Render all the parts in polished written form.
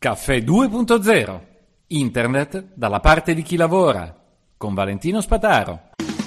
Caffè 2.0. Internet dalla parte di chi lavora. Con Valentino Spataro.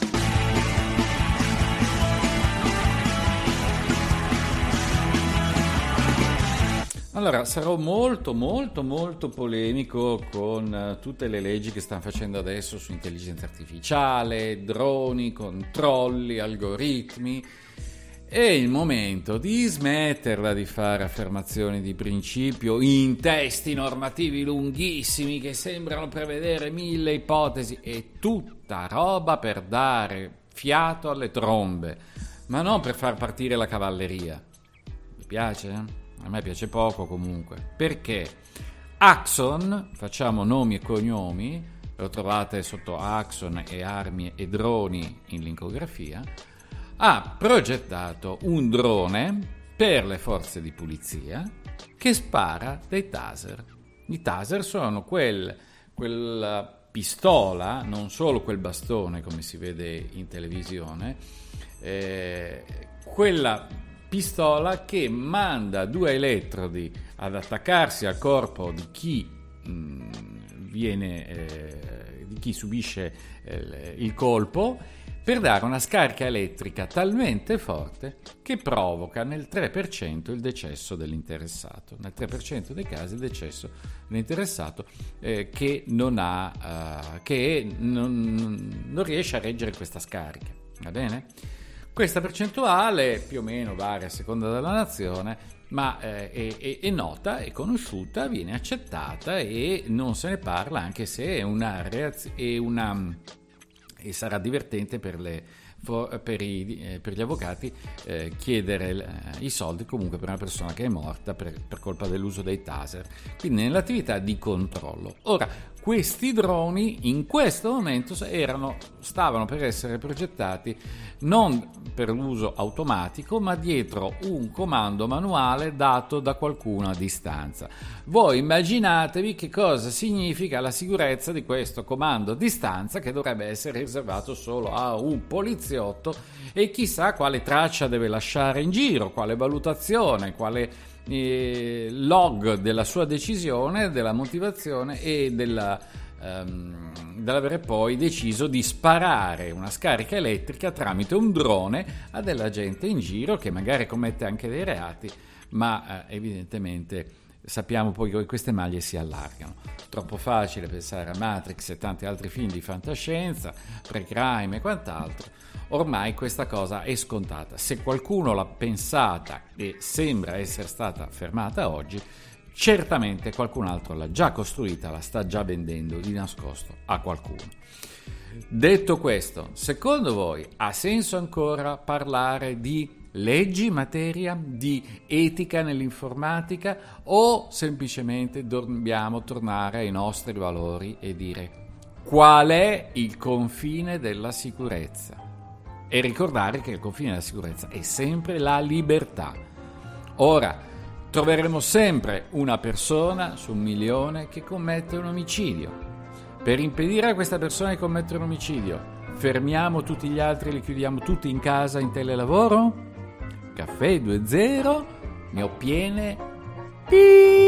Allora, sarò molto polemico con tutte le leggi che stanno facendo adesso su intelligenza artificiale, droni, controlli, algoritmi. È il momento di smetterla di fare affermazioni di principio in testi normativi lunghissimi che sembrano prevedere 1000 ipotesi. È tutta roba per dare fiato alle trombe, ma non per far partire la cavalleria. Mi piace? A me piace poco comunque. Perché Axon, facciamo nomi e cognomi, lo trovate sotto Axon e armi e droni in linkografia, ha progettato un drone per le forze di polizia che spara dei taser. I taser sono quella pistola, non solo quel bastone come si vede in televisione, quella pistola che manda due elettrodi ad attaccarsi al corpo di chi di chi subisce il colpo, per dare una scarica elettrica talmente forte che provoca nel 3% il decesso dell'interessato. Nel 3% dei casi il decesso dell'interessato che non riesce a reggere questa scarica. Va bene? Questa percentuale più o meno varia a seconda della nazione, ma è nota, è conosciuta, viene accettata e non se ne parla, anche se è una reazione, e sarà divertente per gli avvocati chiedere i soldi comunque per una persona che è morta per colpa dell'uso dei taser, quindi nell'attività di controllo. Ora, questi droni in questo momento stavano per essere progettati non per l'uso automatico, ma dietro un comando manuale dato da qualcuno a distanza. Voi immaginatevi che cosa significa la sicurezza di questo comando a distanza, che dovrebbe essere riservato solo a un poliziotto, e chissà quale traccia deve lasciare in giro, quale valutazione, quale log della sua decisione, della motivazione e dell'avere poi deciso di sparare una scarica elettrica tramite un drone a della gente in giro che magari commette anche dei reati, ma evidentemente sappiamo poi che queste maglie si allargano. Troppo facile pensare a Matrix e tanti altri film di fantascienza, pre-crime e quant'altro. Ormai questa cosa è scontata. Se qualcuno l'ha pensata e sembra essere stata fermata oggi, certamente qualcun altro l'ha già costruita, la sta già vendendo di nascosto a qualcuno. Detto questo, secondo voi ha senso ancora parlare di leggi in materia di etica nell'informatica, o semplicemente dobbiamo tornare ai nostri valori e dire qual è il confine della sicurezza? E ricordare che il confine della sicurezza è sempre la libertà. Ora, troveremo sempre una persona su 1 milione che commette un omicidio. Per impedire a questa persona di commettere un omicidio, fermiamo tutti gli altri e li chiudiamo tutti in casa in telelavoro? Caffè 2.0, ne ho piene.